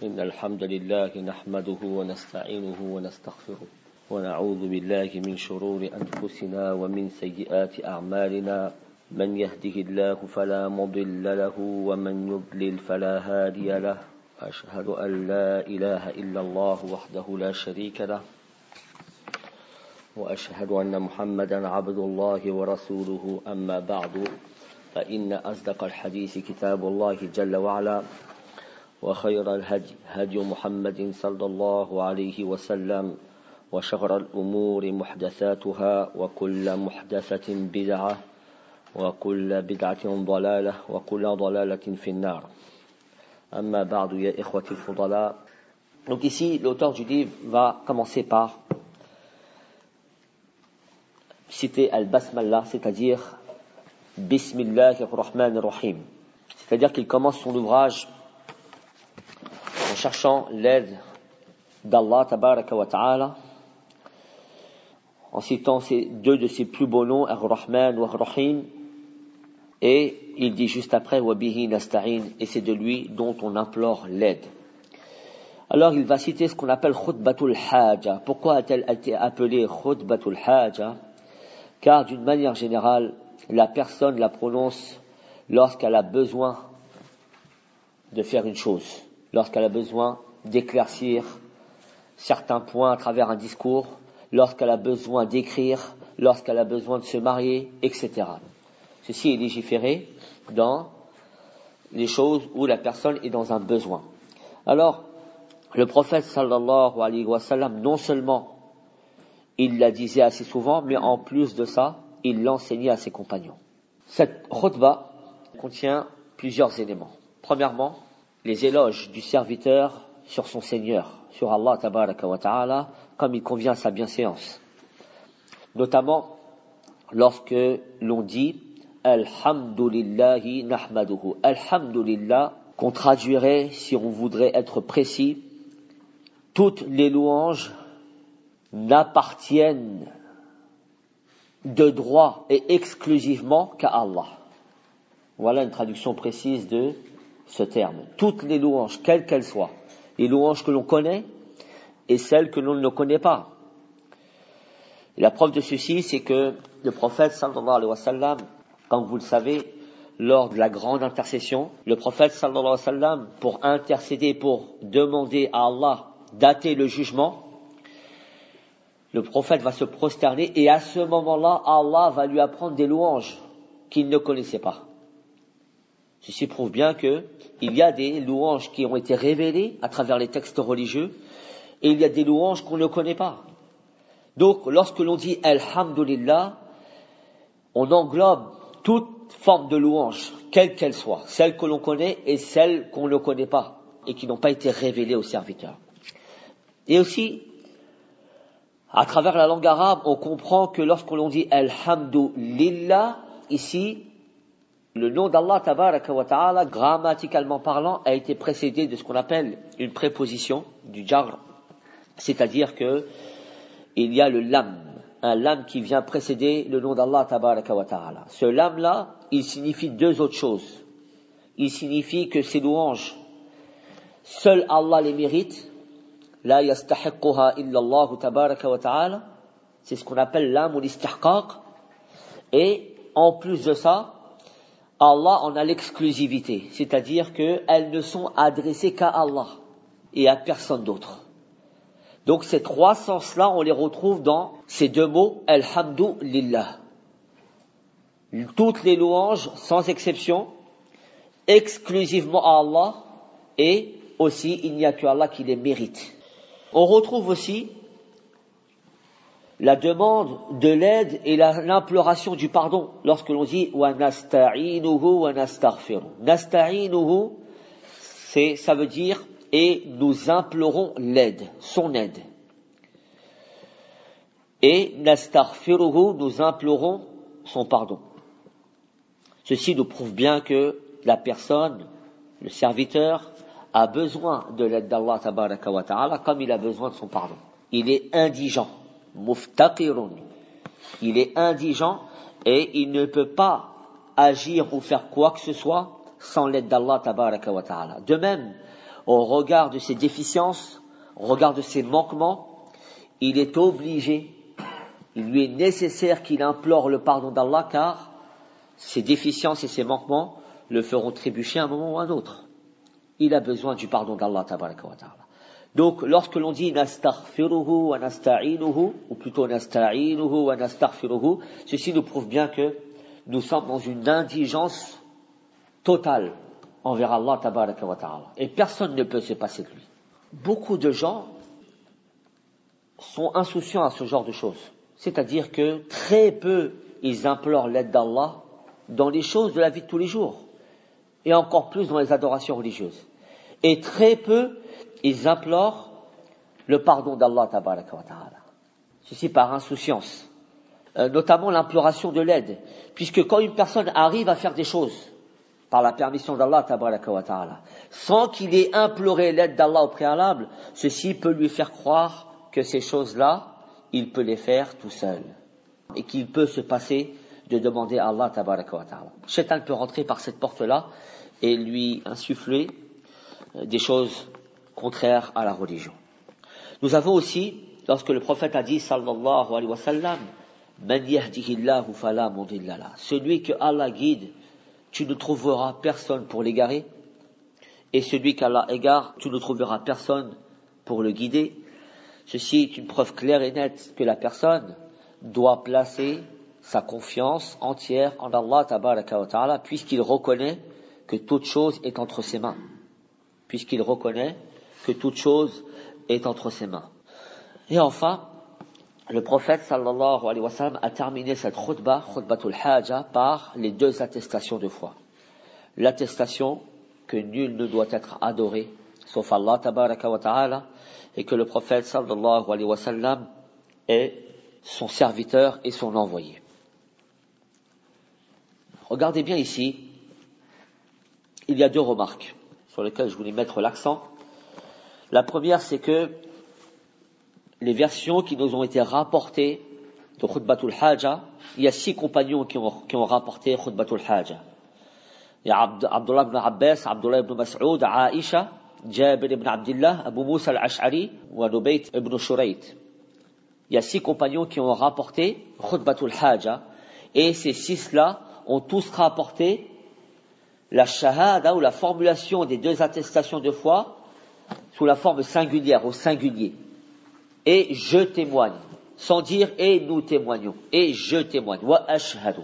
إن الحمد لله نحمده ونستعينه ونستغفره ونعوذ بالله من شرور أنفسنا ومن سيئات أعمالنا من يهده الله فلا مضل له ومن يضلل فلا هادي له أشهد أن لا إله إلا الله وحده لا شريك له وأشهد أن محمدا عبد الله ورسوله أما بعد فإن أصدق الحديث كتاب الله جل وعلا وخير الهدي هدي محمد صلى الله عليه وسلم وشر الأمور محدثاتها وكل محدثة بدعة وكل بدعة ضلالة وكل ضلالة في النار أما بعد يا إخوتي الفضلاء. Donc ici l'auteur du livre va commencer par citer al-Basmallah, c'est-à-dire Bismillahir Rahmanir Rahim, c'est-à-dire qu'il commence son ouvrage en cherchant l'aide d'Allah tabaraka wa ta'ala, en citant deux de ses plus beaux noms, Ar-Rahman wa Ar-Rahim, et il dit juste après wa bihi nasta'in, et c'est de lui dont on implore l'aide. Alors il va citer ce qu'on appelle Khutbatul Haja. Pourquoi a-t-elle été appelée Khutbatul Haja? Car d'une manière générale, la personne la prononce lorsqu'elle a besoin de faire une chose, lorsqu'elle a besoin d'éclaircir certains points à travers un discours, lorsqu'elle a besoin d'écrire, lorsqu'elle a besoin de se marier, etc. Ceci est légiféré dans les choses où la personne est dans un besoin. Alors, le prophète sallallahu alayhi wa sallam, non seulement il la disait assez souvent, mais en plus de ça, il l'enseignait à ses compagnons. Cette khutba contient plusieurs éléments. Premièrement, les éloges du serviteur sur son Seigneur, sur Allah tabaraka wa ta'ala, comme il convient à sa bienséance. Notamment, lorsque l'on dit Alhamdulillahi nahmaduhu. Alhamdulillah, qu'on traduirait, si on voudrait être précis, toutes les louanges n'appartiennent de droit et exclusivement qu'à Allah. Voilà une traduction précise de ce terme. Toutes les louanges, quelles qu'elles soient, les louanges que l'on connaît et celles que l'on ne connaît pas. Et la preuve de ceci, c'est que le prophète sallallahu alayhi wa sallam, comme vous le savez, lors de la grande intercession, le prophète sallallahu alayhi wa sallam, pour intercéder, pour demander à Allah d'hâter le jugement, le prophète va se prosterner et à ce moment-là, Allah va lui apprendre des louanges qu'il ne connaissait pas. Ceci prouve bien que il y a des louanges qui ont été révélées à travers les textes religieux et il y a des louanges qu'on ne connaît pas. Donc, lorsque l'on dit Alhamdulillah, on englobe toute forme de louange, quelle qu'elle soit, celle que l'on connaît et celle qu'on ne connaît pas et qui n'ont pas été révélées aux serviteurs. Et aussi, à travers la langue arabe, on comprend que lorsqu'on dit Alhamdulillah, ici, le nom d'Allah tabaraka wa ta'ala, grammaticalement parlant, a été précédé de ce qu'on appelle une préposition du jar, c'est-à-dire que il y a le lam, un lam qui vient précéder le nom d'Allah tabaraka wa ta'ala. Ce lam-là, il signifie deux autres choses. Il signifie que ces louanges, seul Allah les mérite. La yastahiqquha illa Allah tabaraka wa ta'ala. C'est ce qu'on appelle l'am ou l'istihqaq. Et en plus de ça, Allah en a l'exclusivité. C'est-à-dire qu'elles ne sont adressées qu'à Allah et à personne d'autre. Donc ces trois sens-là, on les retrouve dans ces deux mots, Alhamdulillah. Toutes les louanges, sans exception, exclusivement à Allah, et aussi, il n'y a que Allah qui les mérite. On retrouve aussi la demande de l'aide et l'imploration du pardon lorsque l'on dit wa nasta'inuhu wa nastaghfiruh. Nasta'inuhu, ça veut dire et nous implorons l'aide, son aide. Et nastaghfiruhu, nous implorons son pardon. Ceci nous prouve bien que la personne, le serviteur, a besoin de l'aide d'Allah tabaraka wa ta'ala comme il a besoin de son pardon. Il est indigent, muftaqirun. Il est indigent et il ne peut pas agir ou faire quoi que ce soit sans l'aide d'Allah tabaraka wa ta'ala. De même, au regard de ses déficiences, au regard de ses manquements, il est obligé, il lui est nécessaire qu'il implore le pardon d'Allah, car ses déficiences et ses manquements le feront trébucher à un moment ou à un autre. Il a besoin du pardon d'Allah tabaraka wa ta'ala. Donc, lorsque l'on dit nastaghfiruhu wa nasta'inuhu, ou plutôt nasta'inuhu wa nastaghfiruhu, ceci nous prouve bien que nous sommes dans une indigence totale envers Allah tabaraka wa ta'ala. Et personne ne peut se passer de lui. Beaucoup de gens sont insouciants à ce genre de choses. C'est-à-dire que très peu ils implorent l'aide d'Allah dans les choses de la vie de tous les jours. Et encore plus dans les adorations religieuses. Et très peu ils implorent le pardon d'Allah tabaraka wa ta'ala. Ceci par insouciance. Notamment l'imploration de l'aide. Puisque quand une personne arrive à faire des choses par la permission d'Allah tabaraka wa ta'ala, sans qu'il ait imploré l'aide d'Allah au préalable, ceci peut lui faire croire que ces choses-là, il peut les faire tout seul. Et qu'il peut se passer de demander à Allah tabaraka wa ta'ala. Shaitan peut rentrer par cette porte-là et lui insuffler des choses contraires à la religion. Nous avons aussi, lorsque le prophète a dit sallallahu alayhi wa sallam, man yahdihillahu fala mudilla lahu, celui que Allah guide, tu ne trouveras personne pour l'égarer, et celui qu'Allah égare, tu ne trouveras personne pour le guider. Ceci est une preuve claire et nette que la personne doit placer sa confiance entière en Allah tabaraka wa ta'ala, puisqu'il reconnaît que toute chose est entre ses mains. Puisqu'il reconnaît que toute chose est entre ses mains. Et enfin, le prophète sallallahu alayhi wa sallam a terminé cette khutbatul haja, par les deux attestations de foi. L'attestation que nul ne doit être adoré sauf Allah tabaraka wa ta'ala, et que le prophète sallallahu alayhi wa sallam est son serviteur et son envoyé. Regardez bien ici, il y a deux remarques sur lesquelles je voulais mettre l'accent. La première, c'est que les versions qui nous ont été rapportées de khutbatul haja, il y a 6 compagnons qui ont rapporté khutbatul haja. Il y a Abdullah ibn Abbas, Abdullah ibn Mas'ud, Aisha, Jabir ibn Abdullah, Abu Musa al-Ash'ari, ou Nubayt ibn Shurayt. Il y a 6 compagnons qui ont rapporté khutbatul haja, et ces 6-là ont tous rapporté la shahada ou la formulation des deux attestations de foi sous la forme singulière, au singulier. Et je témoigne, sans dire et nous témoignons, et je témoigne, wa ashhadu.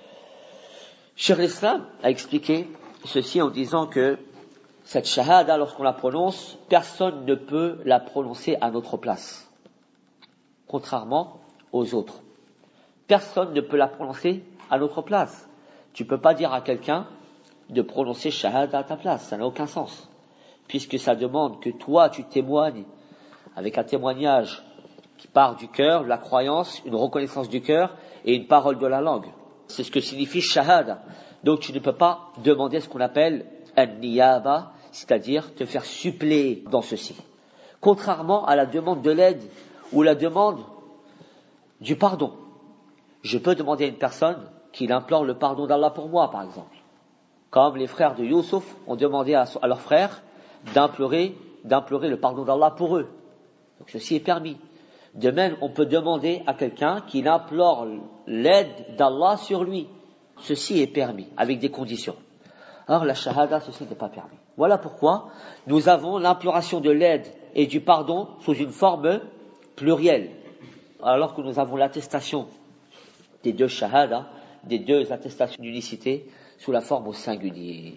Cheikh l'Islam a expliqué ceci en disant que cette shahada, lorsqu'on la prononce, personne ne peut la prononcer à notre place, contrairement aux autres. Personne ne peut la prononcer à notre place. Tu peux pas dire à quelqu'un de prononcer shahada à ta place, ça n'a aucun sens, puisque ça demande que toi tu témoignes avec un témoignage qui part du cœur, de la croyance, une reconnaissance du cœur et une parole de la langue. C'est ce que signifie shahada. Donc tu ne peux pas demander ce qu'on appelle an-niyaba, c'est-à-dire te faire suppléer dans ceci. Contrairement à la demande de l'aide ou la demande du pardon. Je peux demander à une personne qu'il implore le pardon d'Allah pour moi, par exemple. Comme les frères de Youssouf ont demandé à leurs frères d'implorer le pardon d'Allah pour eux. Donc ceci est permis. De même, on peut demander à quelqu'un qu'il implore l'aide d'Allah sur lui. Ceci est permis, avec des conditions. Or, la shahada, ceci n'est pas permis. Voilà pourquoi nous avons l'imploration de l'aide et du pardon sous une forme plurielle, alors que nous avons l'attestation des deux shahada, des deux attestations d'unicité, sous la forme au singulier.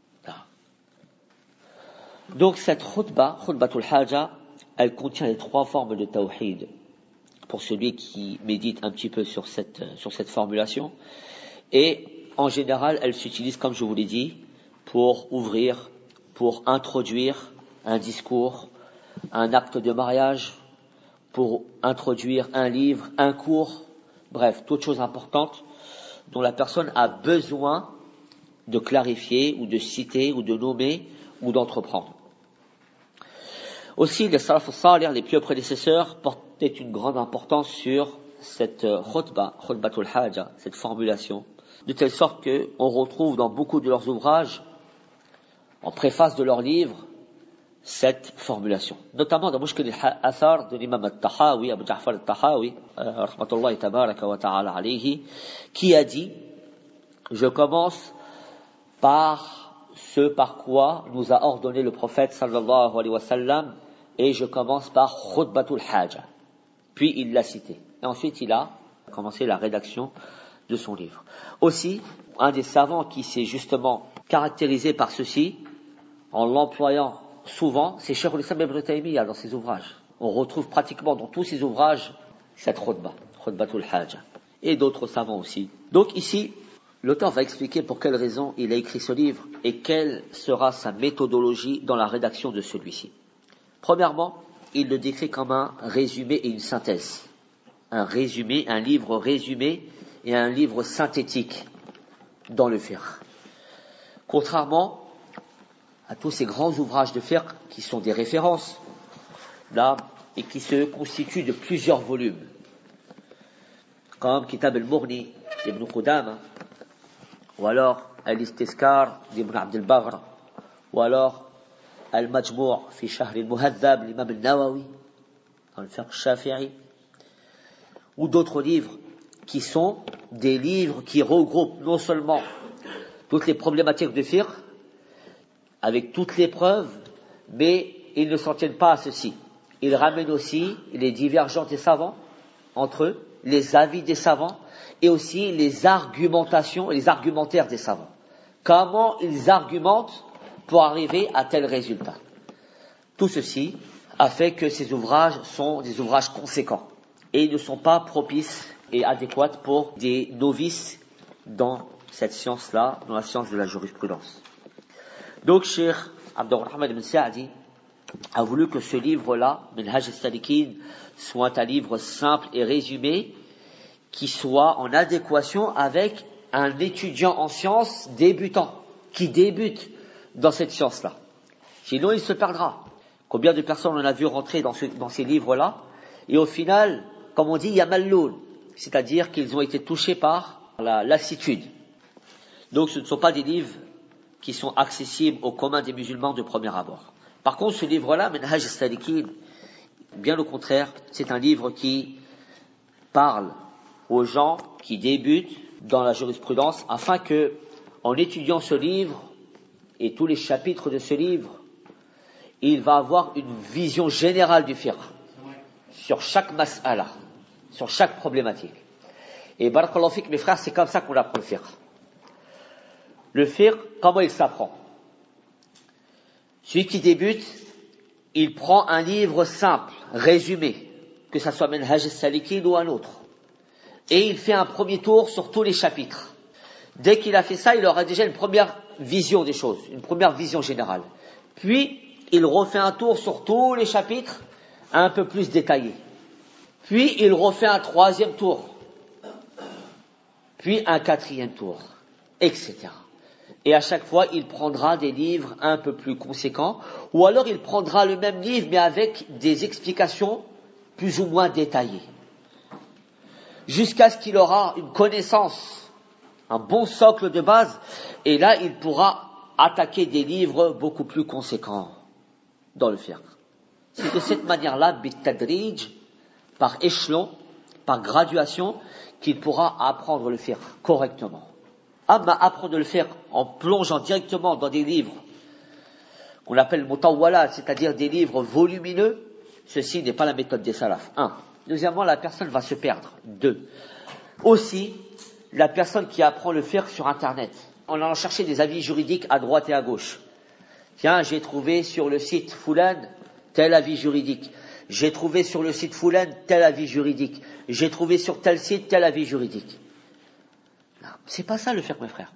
Donc cette khutbatul haja, elle contient les 3 formes de tawhid. Pour celui qui médite un petit peu sur cette formulation. Et en général, elle s'utilise, comme je vous l'ai dit, pour ouvrir, pour introduire un discours, un acte de mariage, pour introduire un livre, un cours, bref, toute chose importante dont la personne a besoin de clarifier ou de citer ou de nommer ou d'entreprendre. Aussi, les salaf salih, les pieux prédécesseurs, portaient une grande importance sur cette khutbatul haja, cette formulation, de telle sorte qu'on retrouve dans beaucoup de leurs ouvrages, en préface de leurs livres, cette formulation. Notamment dans Mushkil al-Athar de l'imam al-Tahawi, Abu Ja'far al-Tahawi, rahmatullahi tabaraka wa ta'ala alayhi, qui a dit, je commence par ce par quoi nous a ordonné le prophète sallallahu alayhi wa sallam, et je commence par Khutbatul Haja. Puis il l'a cité. Et ensuite il a commencé la rédaction de son livre. Aussi, un des savants qui s'est justement caractérisé par ceci, en l'employant souvent, c'est Cheikh al-Islam ibn Taymiyyah dans ses ouvrages. On retrouve pratiquement dans tous ses ouvrages cette khutbah, Khutbatul Haja. Et d'autres savants aussi. Donc ici, l'auteur va expliquer pour quelle raison il a écrit ce livre et quelle sera sa méthodologie dans la rédaction de celui-ci. Premièrement, il le décrit comme un résumé et une synthèse. Un résumé, un livre résumé et un livre synthétique dans le fiqh. Contrairement à tous ces grands ouvrages de fiqh qui sont des références, là, et qui se constituent de plusieurs volumes, comme Kitab al-Mughni d'Ibn Qudama, ou alors Al-Istizkar d'Ibn Abd al-Baghr, ou alors Al-Majmou' fi Shahr al-Muhaddab l'imam al-Nawawi, dans le fiqh shafi'i, ou d'autres livres qui sont des livres qui regroupent non seulement toutes les problématiques de fiqh, avec toutes les preuves, mais ils ne s'en tiennent pas à ceci. Ils ramènent aussi les divergences des savants entre eux, les avis des savants, et aussi les argumentations et les argumentaires des savants. Comment ils argumentent pour arriver à tel résultat. Tout ceci a fait que ces ouvrages sont des ouvrages conséquents et ils ne sont pas propices et adéquats pour des novices dans cette science-là, dans la science de la jurisprudence. Donc, Cheikh Abdurrahman ibn Sa'di a voulu que ce livre-là, Minhaj al-Salikin, soit un livre simple et résumé, qui soit en adéquation avec un étudiant en sciences débutant, qui débute dans cette science-là. Sinon, il se perdra. Combien de personnes on a vu rentrer dans ces livres-là, et au final, comme on dit, il y a malloul, c'est-à-dire qu'ils ont été touchés par la lassitude. Donc, ce ne sont pas des livres qui sont accessibles au commun des musulmans de premier abord. Par contre, ce livre-là, Minhaj al-Salikin, bien au contraire, c'est un livre qui parle aux gens qui débutent dans la jurisprudence, afin que, en étudiant ce livre et tous les chapitres de ce livre, il va avoir une vision générale du fiqh sur chaque mas'ala, sur chaque problématique. Et barakallahu fik, mes frères, c'est comme ça qu'on apprend le fiqh. Le fiqh, comment il s'apprend? Celui qui débute, il prend un livre simple, résumé, que ça soit Minhaj al-Salikin ou un autre, et il fait un premier tour sur tous les chapitres. Dès qu'il a fait ça, il aura déjà une première vision des choses, une première vision générale. Puis, il refait un tour sur tous les chapitres, un peu plus détaillés. Puis, il refait un troisième tour. Puis, un quatrième tour, etc. Et à chaque fois, il prendra des livres un peu plus conséquents, ou alors il prendra le même livre, mais avec des explications plus ou moins détaillées. Jusqu'à ce qu'il aura une connaissance, un bon socle de base, et là, il pourra attaquer des livres beaucoup plus conséquents dans le fiqh. C'est de cette manière-là, bit-tadrij, par échelon, par graduation, qu'il pourra apprendre le fiqh correctement. Apprendre le fiqh en plongeant directement dans des livres qu'on appelle mutawwalat, c'est-à-dire des livres volumineux, ceci n'est pas la méthode des salafs. 1. Deuxièmement, la personne va se perdre. 2. Aussi, la personne qui apprend le fiqh sur Internet, en allant chercher des avis juridiques à droite et à gauche. Tiens, j'ai trouvé sur le site Foulan tel avis juridique. J'ai trouvé sur le site Foulan tel avis juridique. J'ai trouvé sur tel site tel avis juridique. Non, c'est pas ça le fiqh, mes frères.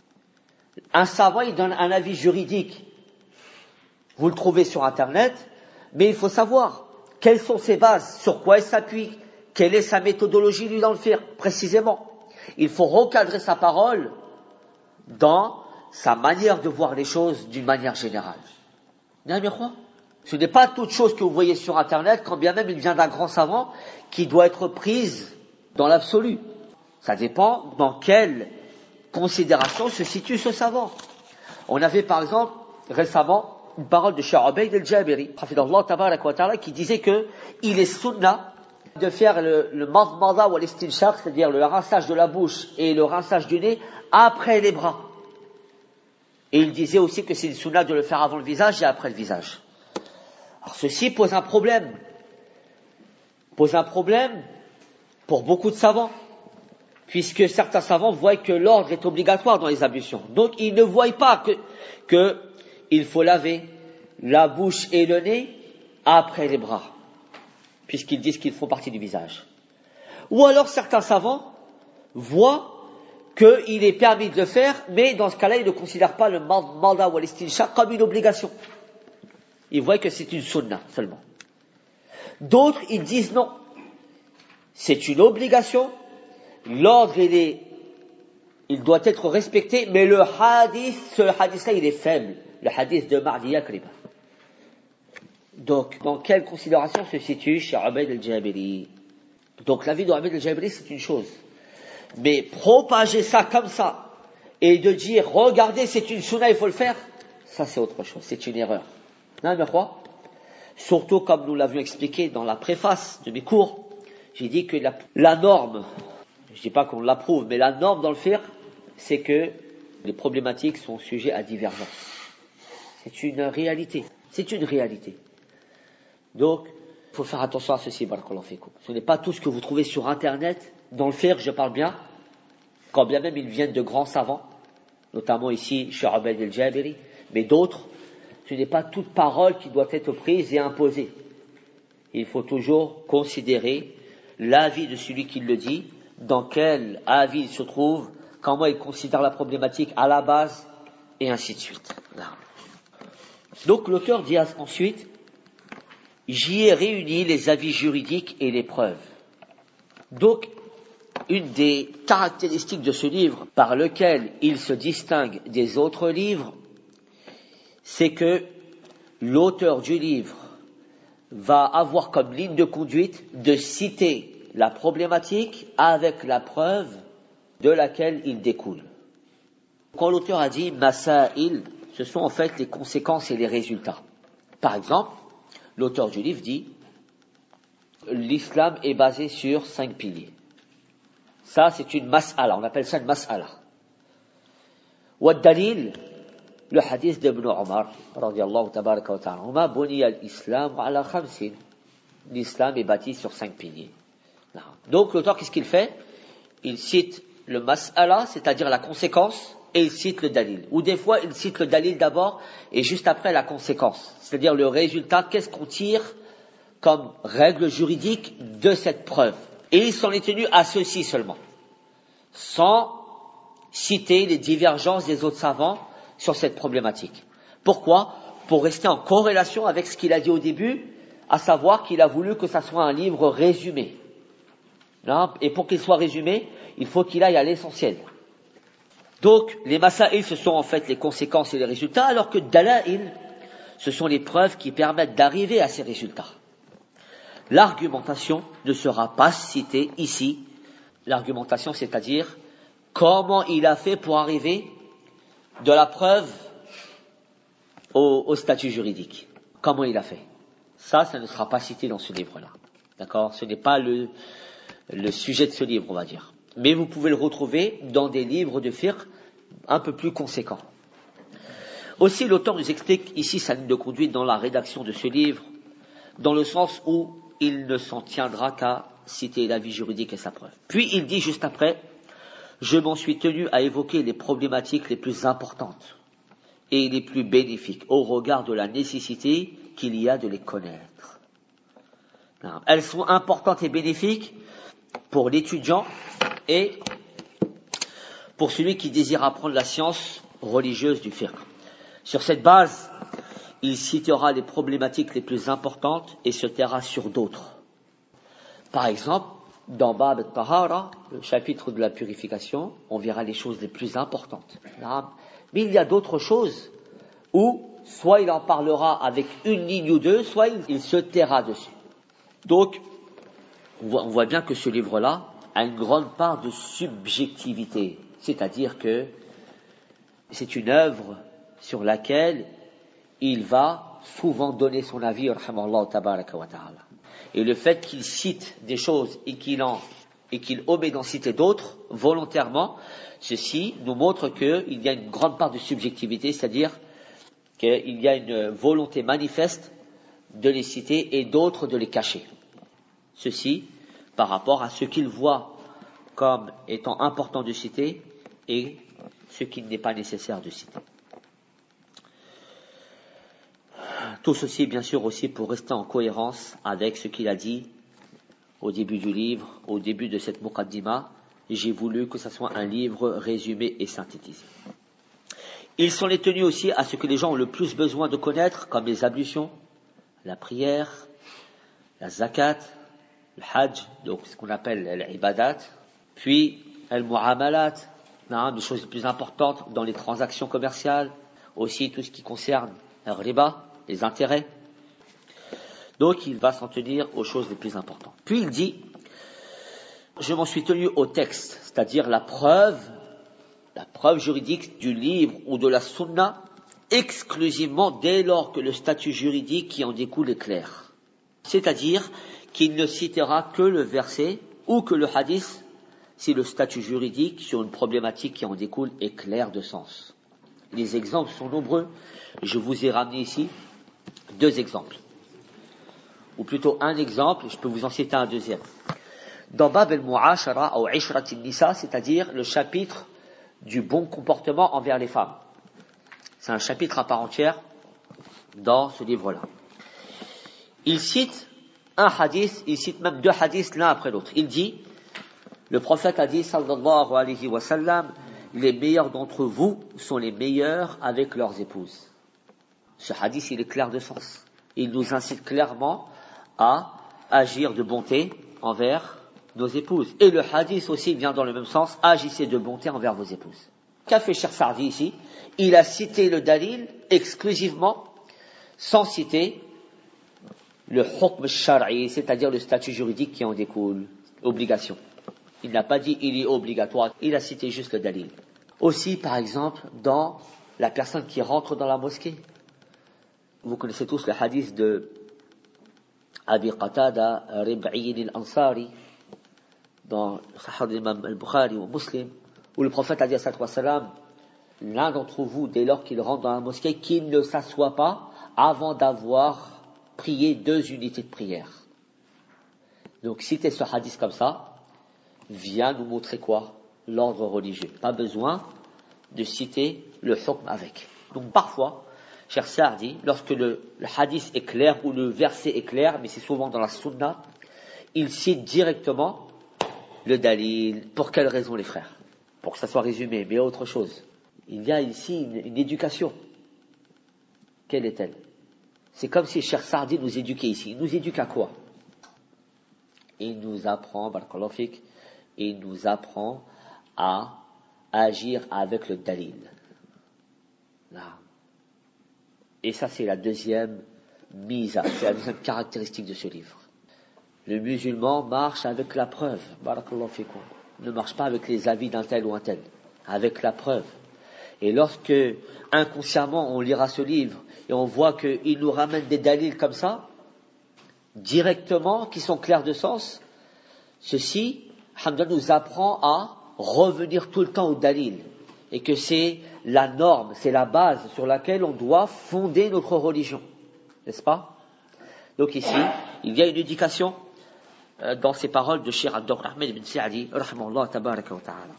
Un savant, il donne un avis juridique. Vous le trouvez sur Internet, mais il faut savoir quelles sont ses bases, sur quoi il s'appuie, quelle est sa méthodologie, lui, dans le fiqh, précisément. Il faut recadrer sa parole dans sa manière de voir les choses d'une manière générale. Ce n'est pas toute chose que vous voyez sur Internet, quand bien même il vient d'un grand savant, qui doit être prise dans l'absolu. Ça dépend dans quelle considération se situe ce savant. On avait par exemple récemment une parole de Cheikh Ubayd al-Jabiri, hafidhahullah tabarak wa ta'ala, qui disait que il est sunna de faire le madmada ou l'estinshaq, c'est-à-dire le rinçage de la bouche et le rinçage du nez après les bras. Et il disait aussi que c'est une sunna de le faire avant le visage et après le visage. Alors ceci pose un problème pour beaucoup de savants, puisque certains savants voient que l'ordre est obligatoire dans les ablutions. Donc ils ne voient pas que il faut laver la bouche et le nez après les bras, puisqu'ils disent qu'ils font partie du visage. Ou alors certains savants voient qu'il est permis de le faire, mais dans ce cas-là, ils ne considèrent pas le mandat ou l'estinshaq comme une obligation. Ils voient que c'est une sunna seulement. D'autres, ils disent non. C'est une obligation. L'ordre, il doit être respecté, mais ce hadith-là, il est faible. Le hadith de Ma'di Yakrib. Donc, dans quelle considération se situe chez Ubayd al-Jabiri? Donc, l'avis de Ubayd al-Jabiri, c'est une chose. Mais propager ça comme ça, et de dire, regardez, c'est une sunna, il faut le faire, ça c'est autre chose, c'est une erreur. Non, mais quoi? Surtout comme nous l'avions expliqué dans la préface de mes cours, j'ai dit que la norme, je dis pas qu'on l'approuve, mais la norme dans le fiqh, c'est que les problématiques sont sujets à divergence. C'est une réalité. C'est une réalité. Donc, il faut faire attention à ceci, barakallahu fikum. Ce n'est pas tout ce que vous trouvez sur Internet. Dans le fiqh, je parle bien, quand bien même ils viennent de grands savants, notamment ici, Cheikh Ubayd al-Jabiri, mais d'autres, ce n'est pas toute parole qui doit être prise et imposée. Il faut toujours considérer l'avis de celui qui le dit, dans quel avis il se trouve, comment il considère la problématique à la base, et ainsi de suite. Donc l'auteur dit ensuite, j'y ai réuni les avis juridiques et les preuves. Donc, une des caractéristiques de ce livre par lequel il se distingue des autres livres, c'est que l'auteur du livre va avoir comme ligne de conduite de citer la problématique avec la preuve de laquelle il découle. Quand l'auteur a dit « Masail », ce sont en fait les conséquences et les résultats. Par exemple, l'auteur du livre dit « L'islam est basé sur 5 piliers ». Ça, c'est une mas'ala, on appelle ça une mas'ala. Wa dalil, le hadith d'Ibn Umar, radiyallahu tabaraka wa ta'ala, buniya al-islam ala khamsin. L'islam est bâti sur 5 piliers. Donc, l'auteur, qu'est-ce qu'il fait? Il cite le mas'ala, c'est-à-dire la conséquence, et il cite le dalil. Ou des fois, il cite le dalil d'abord, et juste après la conséquence. C'est-à-dire le résultat, qu'est-ce qu'on tire comme règle juridique de cette preuve. Et il s'en est tenu à ceci seulement, sans citer les divergences des autres savants sur cette problématique. Pourquoi? Pour rester en corrélation avec ce qu'il a dit au début, à savoir qu'il a voulu que ça soit un livre résumé. Et pour qu'il soit résumé, il faut qu'il aille à l'essentiel. Donc, les masaïl, ce sont en fait les conséquences et les résultats, alors que dalaïl, ce sont les preuves qui permettent d'arriver à ces résultats. L'argumentation ne sera pas citée ici. L'argumentation, c'est-à-dire comment il a fait pour arriver de la preuve au statut juridique. Comment il a fait. Ça ne sera pas cité dans ce livre-là. D'accord? Ce n'est pas le sujet de ce livre, on va dire. Mais vous pouvez le retrouver dans des livres de fiqh un peu plus conséquents. Aussi, l'auteur nous explique ici sa ligne de conduite dans la rédaction de ce livre, dans le sens où il ne s'en tiendra qu'à citer l'avis juridique et sa preuve. Puis il dit juste après, je m'en suis tenu à évoquer les problématiques les plus importantes et les plus bénéfiques au regard de la nécessité qu'il y a de les connaître. Elles sont importantes et bénéfiques pour l'étudiant et pour celui qui désire apprendre la science religieuse du fiqh. Sur cette base, il citera les problématiques les plus importantes et se taira sur d'autres. Par exemple, dans Bab al-Tahara, le chapitre de la purification, on verra les choses les plus importantes. Mais il y a d'autres choses où soit il en parlera avec une ligne ou deux, soit il se taira dessus. Donc, on voit bien que ce livre-là a une grande part de subjectivité, c'est-à-dire que c'est une œuvre sur laquelle il va souvent donner son avis, rahimahullah tabaraka wa ta'ala. Et le fait qu'il cite des choses et qu'il omet d'en citer d'autres, volontairement, ceci nous montre qu'il y a une grande part de subjectivité, c'est-à-dire qu'il y a une volonté manifeste de les citer et d'autres de les cacher. Ceci par rapport à ce qu'il voit comme étant important de citer et ce qu'il n'est pas nécessaire de citer. Tout ceci, bien sûr, aussi pour rester en cohérence avec ce qu'il a dit au début du livre, au début de cette muqaddima. J'ai voulu que ce soit un livre résumé et synthétisé. Ils sont les tenus aussi à ce que les gens ont le plus besoin de connaître, comme les ablutions, la prière, la zakat, le hajj, donc ce qu'on appelle l'ibadat, puis al-mu'amalat, des choses les plus importantes dans les transactions commerciales, aussi tout ce qui concerne le riba, les intérêts. Donc il va s'en tenir aux choses les plus importantes. Puis il dit, je m'en suis tenu au texte, c'est-à-dire la preuve juridique du livre ou de la sunna, exclusivement dès lors que le statut juridique qui en découle est clair. C'est-à-dire qu'il ne citera que le verset ou que le hadith si le statut juridique sur une problématique qui en découle est clair de sens. Les exemples sont nombreux. Je vous ai ramené ici 2 exemples. Ou plutôt un exemple, je peux vous en citer un deuxième. Dans Bab al-Mu'ashara ou Ishrat al-Nisa, c'est-à-dire le chapitre du bon comportement envers les femmes. C'est un chapitre à part entière dans ce livre-là. Il cite un hadith, il cite même 2 hadiths l'un après l'autre. Il dit, le prophète a dit, sallallahu alayhi wa sallam, les meilleurs d'entre vous sont les meilleurs avec leurs épouses. Ce hadith, il est clair de sens. Il nous incite clairement à agir de bonté envers nos épouses. Et le hadith aussi vient dans le même sens, agissez de bonté envers vos épouses. Qu'a fait Cheikh Sardi ici? Il a cité le dalil exclusivement, sans citer le hukm shar'i, c'est-à-dire le statut juridique qui en découle, obligation. Il n'a pas dit il est obligatoire, il a cité juste le dalil. Aussi, par exemple, dans la personne qui rentre dans la mosquée. Vous connaissez tous le hadith de Abi Qatada Rib'i al-Ansari, dans Sahih l'imam al-Bukhari ou Muslim, où le prophète a dit sallallahu alayhi wa sallam, l'un d'entre vous, dès lors qu'il rentre dans la mosquée, qu'il ne s'assoit pas avant d'avoir prié 2 unités de prière. Donc, citer ce hadith comme ça, vient nous montrer quoi? L'ordre religieux. Pas besoin de citer le hukm avec. Donc, parfois, Cheikh Saadi, lorsque le hadith est clair ou le verset est clair, mais c'est souvent dans la sunna, il cite directement le dalil. Pour quelle raison, les frères? Pour que ça soit résumé, mais autre chose. Il y a ici une éducation. Quelle est-elle? C'est comme si Cheikh Saadi nous éduquait ici. Il nous éduque à quoi? Il nous apprend, barakallahu fik, il nous apprend à agir avec le dalil. Là. Et ça, c'est la deuxième misa, c'est la deuxième caractéristique de ce livre. Le musulman marche avec la preuve, barakallahu fikum. Ne marche pas avec les avis d'un tel ou un tel, avec la preuve. Et lorsque, inconsciemment, on lira ce livre, et on voit qu'il nous ramène des dalils comme ça, directement, qui sont clairs de sens, ceci, alhamdoulilah, nous apprend à revenir tout le temps au dalil. Et que c'est la norme, c'est la base sur laquelle on doit fonder notre religion. N'est-ce pas? Donc ici, il y a une éducation dans ces paroles de Cheikh Abdurrahman ibn Sa'di, rahimahullah tabaraka wa ta'ala.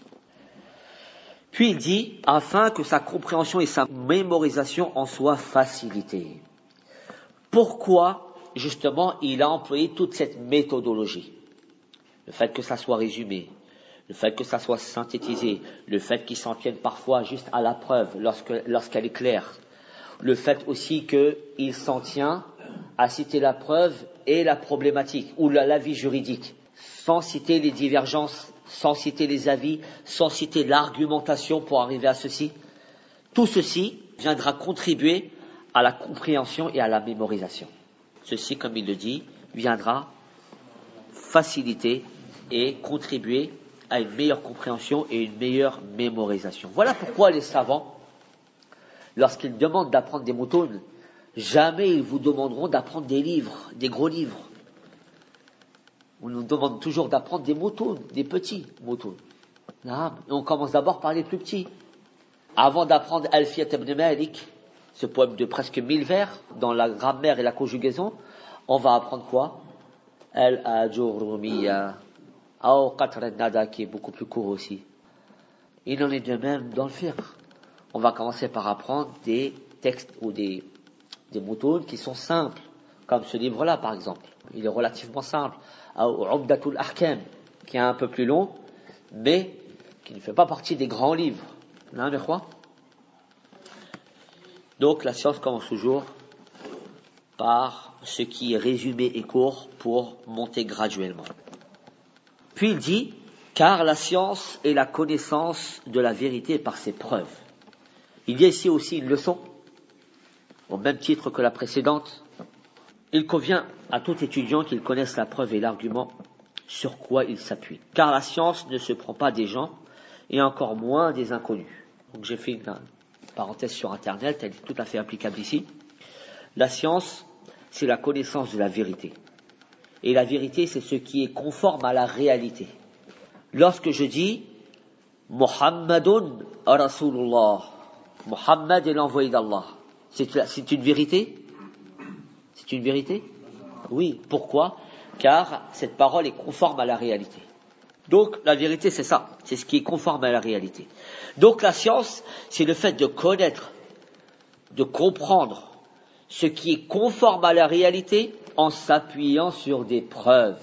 Puis il dit, afin que sa compréhension et sa mémorisation en soient facilitées. Pourquoi, justement, il a employé toute cette méthodologie? Le fait que ça soit résumé, le fait que ça soit synthétisé, le fait qu'il s'en tienne parfois juste à la preuve lorsqu'elle est claire, le fait aussi qu'il s'en tient à citer la preuve et la problématique, ou l'avis juridique, sans citer les divergences, sans citer les avis, sans citer l'argumentation pour arriver à ceci. Tout ceci viendra contribuer à la compréhension et à la mémorisation. Ceci, comme il le dit, viendra faciliter et contribuer à une meilleure compréhension et une meilleure mémorisation. Voilà pourquoi les savants, lorsqu'ils demandent d'apprendre des moutons, Jamais ils vous demanderont d'apprendre des livres, des gros livres. On nous demande toujours d'apprendre des moutons, des petits moutons. Et on commence d'abord par les plus petits. Avant d'apprendre Alfiyat ibn Malik, ce poème de presque 1000 vers, dans la grammaire et la conjugaison, on va apprendre quoi? Al-Ajurumiyya, Aw Qatr al-Nada, qui est beaucoup plus court aussi. Il en est de même dans le fiqh. On va commencer par apprendre des textes ou des moutons qui sont simples, comme ce livre-là par exemple. Il est relativement simple. Ou Umdatul Ahkam, qui est un peu plus long, mais qui ne fait pas partie des grands livres. Là, on est quoi? Donc la science commence toujours par ce qui est résumé et court pour monter graduellement. Puis il dit, car la science est la connaissance de la vérité par ses preuves. Il y a ici aussi une leçon, au même titre que la précédente. Il convient à tout étudiant qu'il connaisse la preuve et l'argument sur quoi il s'appuie. Car la science ne se prend pas des gens, et encore moins des inconnus. Donc j'ai fait une parenthèse sur Internet, elle est tout à fait applicable ici. La science, c'est la connaissance de la vérité. Et la vérité, c'est ce qui est conforme à la réalité. Lorsque je dis Muhammadun Rasulullah, Muhammad est l'envoyé d'Allah, c'est une vérité? C'est une vérité? Oui. Pourquoi? Car cette parole est conforme à la réalité. Donc la vérité, c'est ça, c'est ce qui est conforme à la réalité. Donc la science, c'est le fait de connaître, de comprendre ce qui est conforme à la réalité en s'appuyant sur des preuves.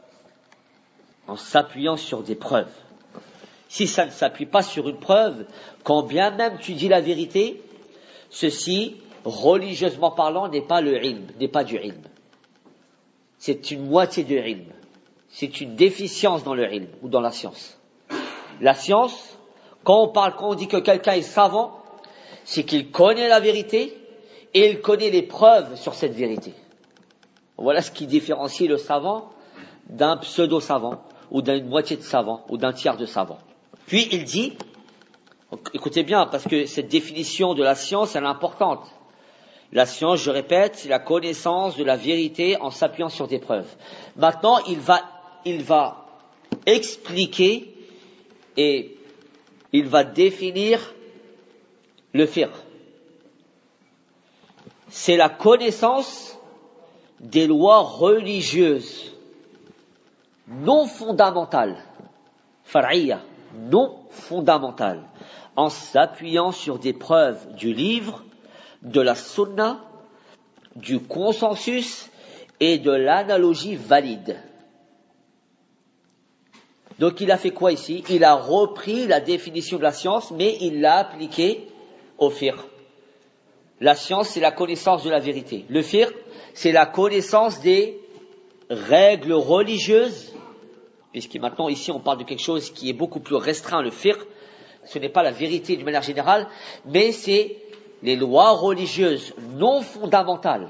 En s'appuyant sur des preuves. Si ça ne s'appuie pas sur une preuve, quand bien même tu dis la vérité, ceci, religieusement parlant, n'est pas le ilm, n'est pas du ilm. C'est une moitié de ilm. C'est une déficience dans le ilm, ou dans la science. La science, quand on dit que quelqu'un est savant, c'est qu'il connaît la vérité, et il connaît les preuves sur cette vérité. Voilà ce qui différencie le savant d'un pseudo-savant, ou d'une moitié de savant, ou d'un tiers de savant. Puis il dit, écoutez bien, parce que cette définition de la science, elle est importante. La science, je répète, c'est la connaissance de la vérité en s'appuyant sur des preuves. Maintenant, il va expliquer et il va définir le fiqh. C'est la connaissance des lois religieuses non fondamentales, far'iyya, non fondamentales, en s'appuyant sur des preuves du livre, de la sunna, du consensus et de l'analogie valide. Donc il a fait quoi ici? Il a repris la définition de la science, mais il l'a appliquée au fiqh. La science, c'est la connaissance de la vérité. Le fiqh, c'est la connaissance des règles religieuses, puisque maintenant ici on parle de quelque chose qui est beaucoup plus restreint, le fiqh. Ce n'est pas la vérité d'une manière générale, mais c'est les lois religieuses non fondamentales.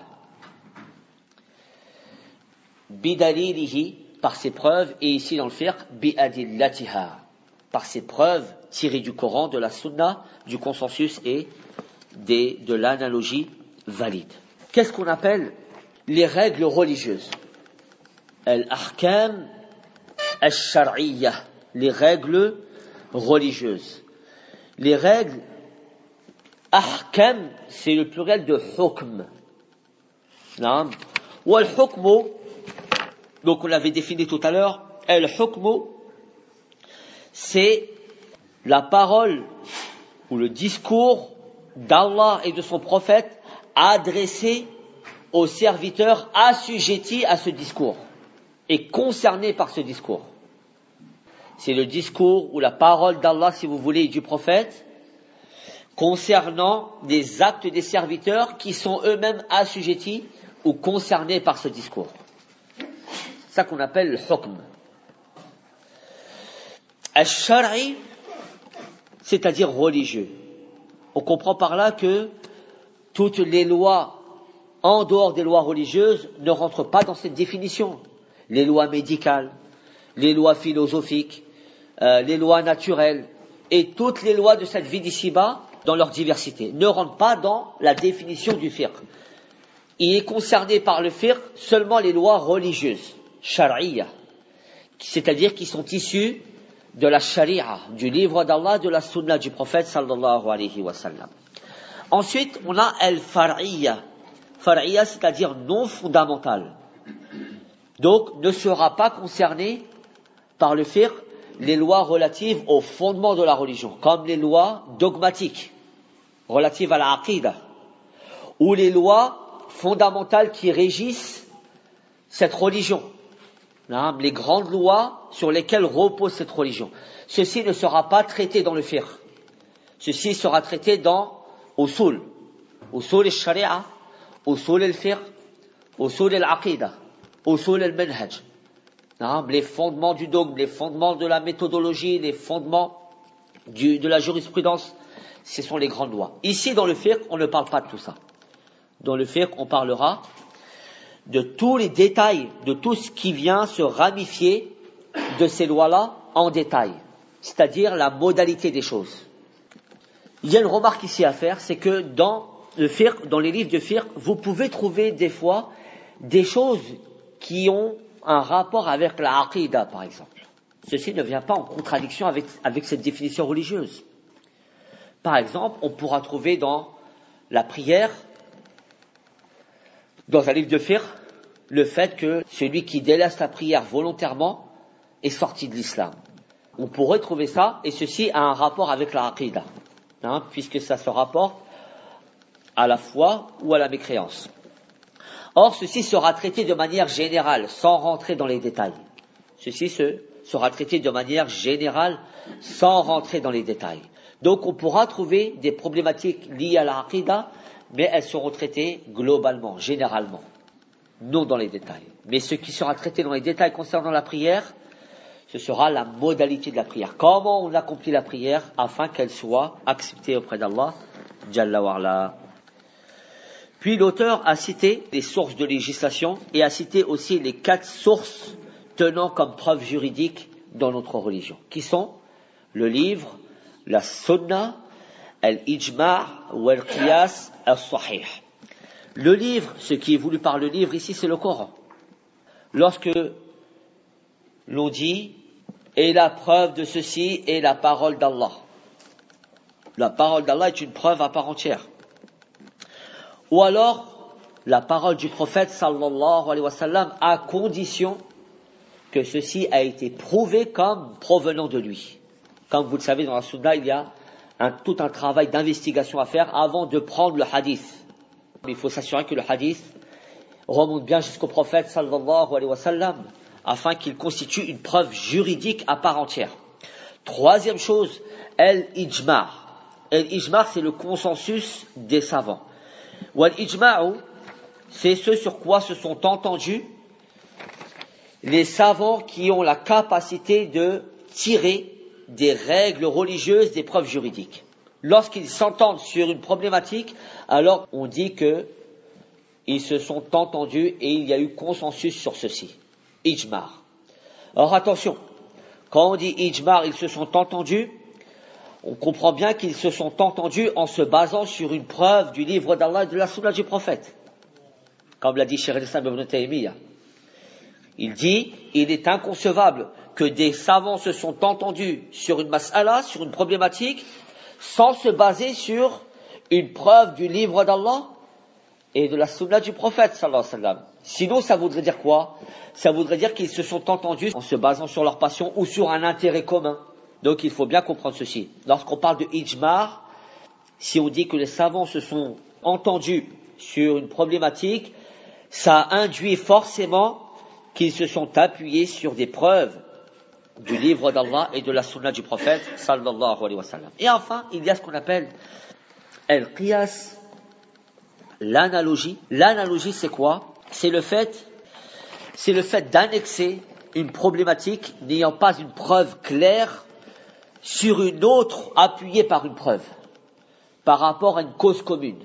Bidalilihi, par ses preuves, et ici dans le fiqh, bi'adillatiha, par ses preuves tirées du Coran, de la sunna, du consensus et de l'analogie valide. Qu'est-ce qu'on appelle les règles religieuses? Al-ahkam al-shar'iyya, les règles religieuses. Les règles ahkam, c'est le pluriel de hukm. Ou al-hukmu, donc on l'avait défini tout à l'heure, al-hukmu, c'est la parole ou le discours d'Allah et de son prophète adressé aux serviteurs assujettis à ce discours et concernés par ce discours. C'est le discours ou la parole d'Allah, si vous voulez, et du prophète concernant des actes des serviteurs qui sont eux-mêmes assujettis ou concernés par ce discours. C'est ça qu'on appelle le hukm. Al-shar'i, c'est-à-dire religieux. On comprend par là que toutes les lois en dehors des lois religieuses ne rentrent pas dans cette définition. Les lois médicales, les lois philosophiques, les lois naturelles et toutes les lois de cette vie d'ici-bas, dans leur diversité, ne rentrent pas dans la définition du fiqh. il est concerné par le fiqh seulement les lois religieuses, shar'iyya, c'est-à-dire qui sont issues de la sharia, du livre d'Allah, de la sunna du prophète sallallahu alayhi wa sallam. Ensuite, on a al-far'iyya. Far'iyya, c'est-à-dire non fondamentale. Donc, ne sera pas concerné par le fiqh les lois relatives au fondement de la religion, comme les lois dogmatiques relatives à la aqidah, ou les lois fondamentales qui régissent cette religion, les grandes lois sur lesquelles repose cette religion. Ceci ne sera pas traité dans le fiqh. Ceci sera traité dans usul al-sharia, usul al-fiqh, usul al-aqidah, usul al-manhaj. Les fondements du dogme, les fondements de la méthodologie, les fondements de la jurisprudence, ce sont les grandes lois. Ici, dans le fiqh, on ne parle pas de tout ça. Dans le fiqh, on parlera de tous les détails, de tout ce qui vient se ramifier de ces lois-là en détail, c'est-à-dire la modalité des choses. Il y a une remarque ici à faire, c'est que dans le fiqh, dans les livres de fiqh, vous pouvez trouver des fois des choses qui ont un rapport avec la aqidah, par exemple. Ceci ne vient pas en contradiction avec cette définition religieuse. Par exemple, on pourra trouver dans la prière, dans un livre de fiqh, le fait que celui qui délaisse la prière volontairement est sorti de l'islam. On pourrait trouver ça, et ceci a un rapport avec la aqidah, puisque ça se rapporte à la foi ou à la mécréance. Or, ceci sera traité de manière générale, sans rentrer dans les détails. Ceci sera traité de manière générale, sans rentrer dans les détails. Donc, on pourra trouver des problématiques liées à la aqidah, mais elles seront traitées globalement, généralement, non dans les détails. Mais ce qui sera traité dans les détails concernant la prière, ce sera la modalité de la prière. Comment on accomplit la prière afin qu'elle soit acceptée auprès d'Allah, Jalla wa'ala. Puis l'auteur a cité les sources de législation et a cité aussi les 4 sources tenant comme preuve juridique dans notre religion, qui sont le livre, la sunna, al-ijma' ou al-qiyas al-sahih. Le livre, ce qui est voulu par le livre ici, c'est le Coran. Lorsque l'on dit « et la preuve de ceci est la parole d'Allah », la parole d'Allah est une preuve à part entière. Ou alors, la parole du prophète sallallahu alayhi wa sallam, à condition que ceci a été prouvé comme provenant de lui. Comme vous le savez, dans la sunna, il y a tout un travail d'investigation à faire avant de prendre le hadith. Il faut s'assurer que le hadith remonte bien jusqu'au prophète sallallahu alayhi wa sallam, afin qu'il constitue une preuve juridique à part entière. Troisième chose, al-ijma'. Al-ijma', c'est le consensus des savants. Wal-ijma'u, c'est ce sur quoi se sont entendus les savants qui ont la capacité de tirer des règles religieuses, des preuves juridiques. Lorsqu'ils s'entendent sur une problématique, alors on dit que ils se sont entendus et il y a eu consensus sur ceci. Ijma'. Alors attention, quand on dit ijma', ils se sont entendus, on comprend bien qu'ils se sont entendus en se basant sur une preuve du livre d'Allah et de la sunna du prophète. Comme l'a dit Cheikh al-Islam ibn Taymiyyah. Il dit, il est inconcevable que des savants se sont entendus sur une mas'ala, sur une problématique, sans se baser sur une preuve du livre d'Allah et de la sunna du prophète sallallahu alayhi wa sallam. Sinon, ça voudrait dire quoi? Ça voudrait dire qu'ils se sont entendus en se basant sur leur passion ou sur un intérêt commun. Donc il faut bien comprendre ceci. Lorsqu'on parle de ijma', si on dit que les savants se sont entendus sur une problématique, ça induit forcément qu'ils se sont appuyés sur des preuves du livre d'Allah et de la sunna du prophète sallallahu alayhi wa sallam. Et enfin, il y a ce qu'on appelle al-qiyas, l'analogie. L'analogie, c'est quoi? C'est le fait d'annexer une problématique n'ayant pas une preuve claire sur une autre appuyée par une preuve, par rapport à une cause commune.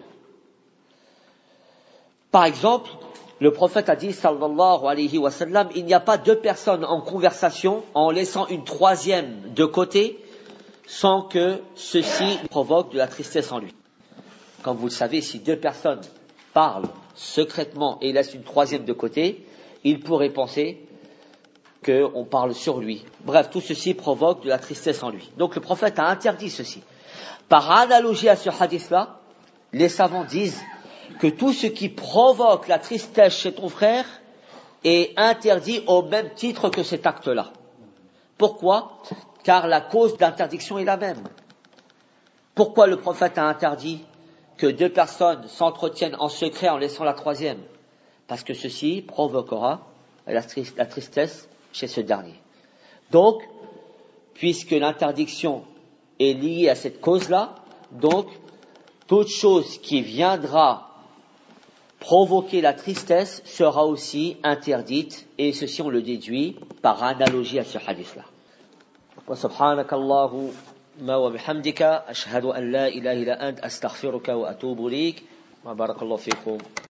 Par exemple, le prophète a dit, sallallahu alayhi wa sallam, il n'y a pas 2 personnes en conversation en laissant une troisième de côté sans que ceci provoque de la tristesse en lui. Comme vous le savez, si 2 personnes parlent secrètement et il laisse une troisième de côté, il pourrait penser qu'on parle sur lui. Bref, tout ceci provoque de la tristesse en lui. Donc le prophète a interdit ceci. Par analogie à ce hadith-là, les savants disent que tout ce qui provoque la tristesse chez ton frère est interdit au même titre que cet acte-là. Pourquoi ? Car la cause d'interdiction est la même. Pourquoi le prophète a interdit que deux personnes s'entretiennent en secret en laissant la troisième ? Parce que ceci provoquera la tristesse chez ce dernier. Donc, puisque l'interdiction est liée à cette cause-là, donc, toute chose qui viendra provoquer la tristesse sera aussi interdite, et ceci on le déduit par analogie à ce hadith-là. Wa subhanakallahumma wa bihamdika ashhadu an la ilaha illa ant astaghfiruka wa atubu ilayk wa barakallahu fikum.